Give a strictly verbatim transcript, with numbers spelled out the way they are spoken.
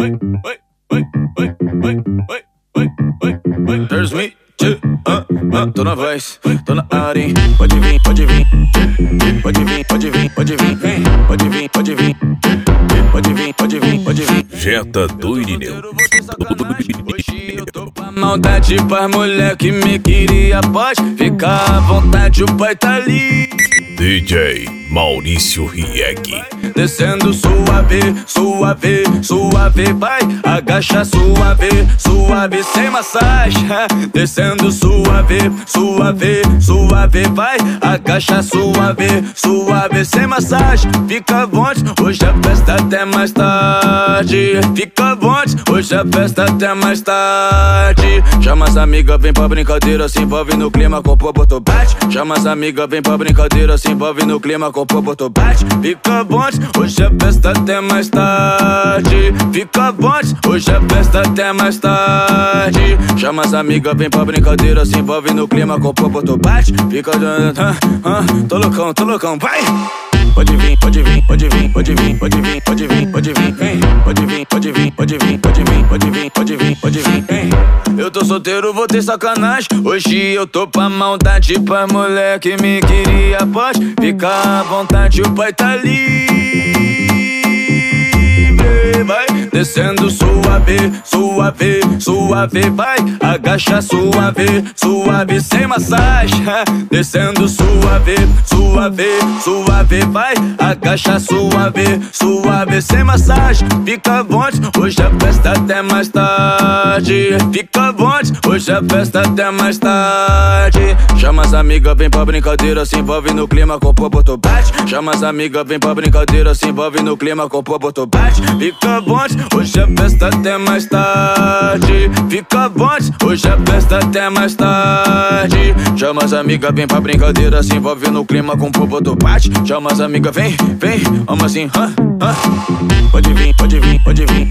There's me, too, uh, uh, tô na voz, tô na área, hein? Pode vir, pode vir, pode vir, pode vir, pode vir, vem, pode vir, pode vir, pode vir, pode vir, pode vir. Jetta do Irineu. Hoje eu tô pra maldade, pras mulher que me queria, pode ficar à vontade, o pai tá ali. D J Maurício Rieg. Descendo suave, suave, suave, vai. Agacha suave, suave, sem massagem. Descendo suave, suave, suave, vai. Agacha suave, suave, sem massagem. Fica à vontade, hoje a festa até mais tarde. Fica à vontade, hoje a festa até mais tarde. Chama as amigas, vem pra brincadeira, se envolve no clima com o boto bate. Chama as amigas, vem pra brincadeira, se envolve no clima com o boto bate. Fica à vontade, hoje a festa até mais tarde. Fica à vontade, hoje a festa até mais tarde. Chama as amigas, vem pra brincadeira, se envolve no clima com o boto bate. Fica, ah, ah, tô loucão, tô loucão, vai! Pode vir, pode vir, pode vir, pode vir, pode vir, pode vir, pode vir, vem. Pode vir, pode vir, pode vir, pode vir, pode vir, pode vir, pode vir, vem. Eu tô solteiro, vou ter sacanagem. Hoje eu tô pra maldade, pra mulher que me queria, pode ficar à vontade, o pai tá ali. Vai descendo suave, suave, suave, vai. Agacha suave, suave, sem massagem. Descendo suave, suave, suave, vai. Agacha suave, suave, sem massagem. Fica à vontade, hoje a festa até mais tarde. Fica à vontade, hoje a festa até mais tarde. Chama as amigas, vem pra brincadeira, se envolve no clima com o boto bate. Chama as amigas, vem pra brincadeira, se envolve no clima com o boto bate. Fica à vontade, hoje a festa até mais tarde. Fica à vontade, hoje a festa até mais tarde. Chama as amigas, vem pra brincadeira, se envolve no clima com o boto bate. Chama as amigas, vem, vem, vamos assim, hã, hã. Pode vir, pode vir, pode vir,